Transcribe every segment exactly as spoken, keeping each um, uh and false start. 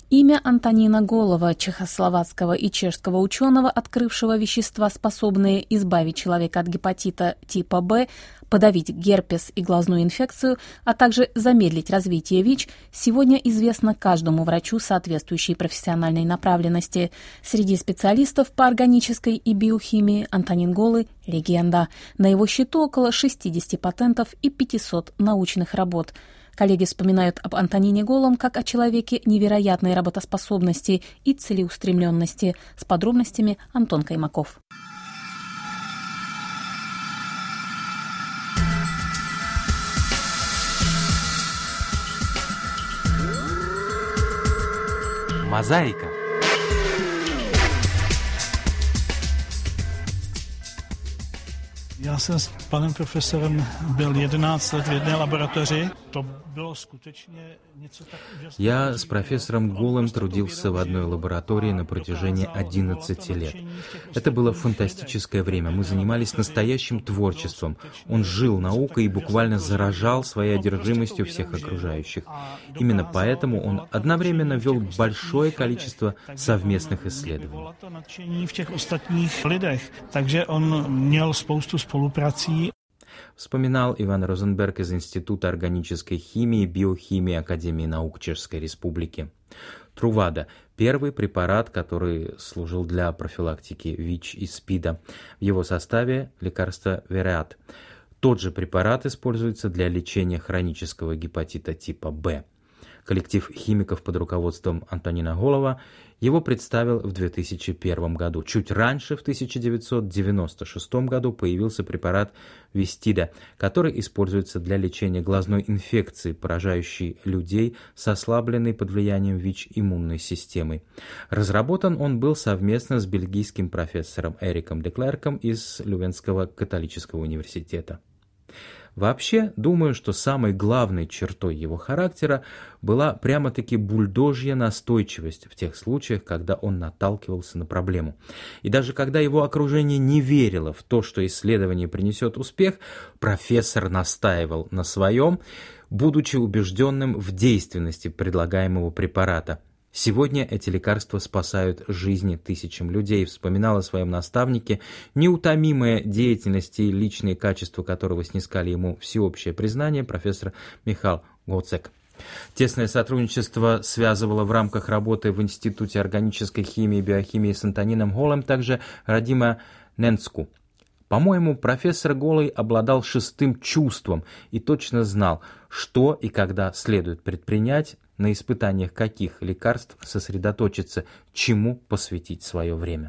Имя Антонина Голова, чехословацкого и чешского ученого, открывшего вещества, способные избавить человека от гепатита типа Б, подавить герпес и глазную инфекцию, а также замедлить развитие ВИЧ, сегодня известно каждому врачу соответствующей профессиональной направленности. Среди специалистов по органической и биохимии Антонин Голый – легенда. На его счету около шестьдесят патентов и пятьсот научных работ. Коллеги вспоминают об Антонине Голом как о человеке невероятной работоспособности и целеустремленности. С подробностями Антон Каймаков. Мозаика. Já jsem s panem profesorem byl jedenáct let v jedné laboratoři. To bylo skutečně něco tak úžasného. Я с профессором Голым трудился в одной лаборатории на протяжении одиннадцати лет. Это было фантастическое время. Мы занимались настоящим творчеством. Он жил наукой и буквально заражал своей одержимостью всех окружающих. Именно поэтому он одновременно вел большое количество совместных исследований. В тех остальных людях. Takže on měl spoustu spoluprací. Вспоминал Иван Розенберг из Института органической химии и биохимии Академии наук Чешской Республики. Трувада – первый препарат, который служил для профилактики ВИЧ и СПИДа. В его составе лекарство Вереат. Тот же препарат используется для лечения хронического гепатита типа Б. Коллектив химиков под руководством Антонина Голова его представил в две тысячи первом году. Чуть раньше, в тысяча девятьсот девяносто шестом году, появился препарат Вистида, который используется для лечения глазной инфекции, поражающей людей с ослабленной под влиянием ВИЧ иммунной системой. Разработан он был совместно с бельгийским профессором Эриком де Клерком из Лювенского католического университета. Вообще, думаю, что самой главной чертой его характера была прямо-таки бульдожья настойчивость в тех случаях, когда он наталкивался на проблему. И даже когда его окружение не верило в то, что исследование принесет успех, профессор настаивал на своем, будучи убежденным в действенности предлагаемого препарата. Сегодня эти лекарства спасают жизни тысячам людей, вспоминал о своем наставнике, неутомимая деятельность и личные качества которого снискали ему всеобщее признание, профессор Михаил Гоцек. Тесное сотрудничество связывало в рамках работы в Институте органической химии и биохимии с Антонином Голым также Радима Ненцку. По-моему, профессор Голый обладал шестым чувством и точно знал, что и когда следует предпринять, на испытаниях каких лекарств сосредоточиться, чему посвятить свое время.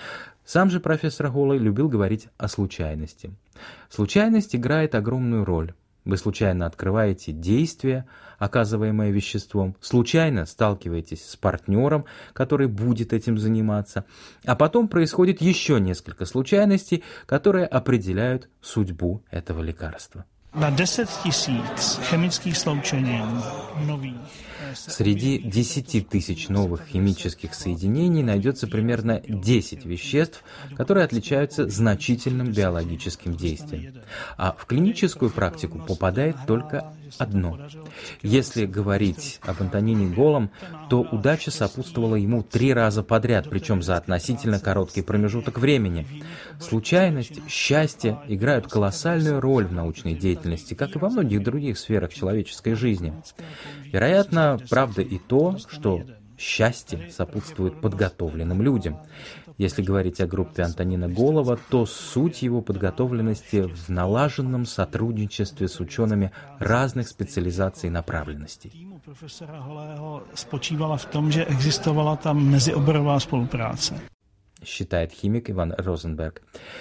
Сам же профессор Голый любил говорить о случайности. Случайность играет огромную роль. Вы случайно открываете действие, оказываемое веществом, случайно сталкиваетесь с партнером, который будет этим заниматься, а потом происходит еще несколько случайностей, которые определяют судьбу этого лекарства. На десять тысяч химических сочетаний новых. Среди десяти тысяч новых химических соединений найдется примерно десять веществ, которые отличаются значительным биологическим действием. А в клиническую практику попадает только одно. Если говорить об Антонине Голом, то удача сопутствовала ему три раза подряд, причем за относительно короткий промежуток времени. Случайность, счастье играют колоссальную роль в научной деятельности, как и во многих других сферах человеческой жизни. Вероятно, правда и то, что счастье сопутствует подготовленным людям. Если говорить о группе Антонина Голова, то суть его подготовленности в налаженном сотрудничестве с учеными разных специализаций и направленностей. Профессора Голého spočívala v tom, že existovala tam mezioborová spolupráce. Считает химик Иван Розенберг.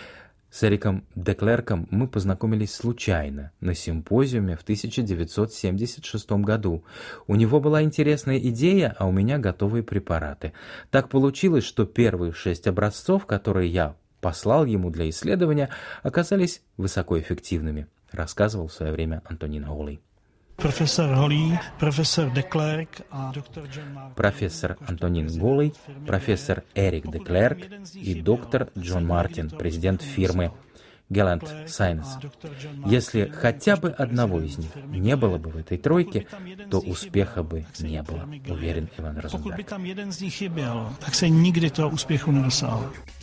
С Эриком де Клерком мы познакомились случайно на симпозиуме в тысяча девятьсот семьдесят шестом году. У него была интересная идея, а у меня готовые препараты. Так получилось, что первые шесть образцов, которые я послал ему для исследования, оказались высокоэффективными, рассказывал в свое время Антонин Голый. Профессор Голый, профессор де Клерк, доктор Джон Мартин. Профессор Антонин Голый, профессор Эрик де Клерк и доктор Джон Мартин, президент фирмы Геланд Сайнес. Если хотя бы одного из них не было бы в этой тройке, то успеха бы не было, уверен Иван Розенберг. Pokud by tam jeden z nich chyběl, tak se nikdy toho úspěchu nedosáhlo.